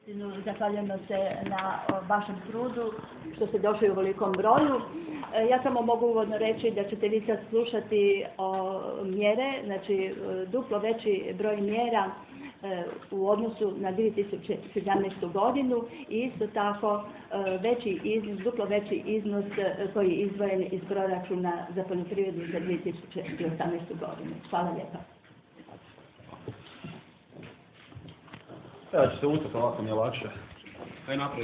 Zahvaljujemo se na vašem trudu što ste došli u velikom broju. Ja samo mogu uvodno reći da ćete vi sad slušati mjere, znači duplo veći broj mjera u odnosu na 2017. godinu i isto tako duplo veći iznos koji je izdvojen iz proračuna za poljoprivredu za 2018. godinu. Hvala lijepa. Ja ću se ustati, ovako mi je lakše.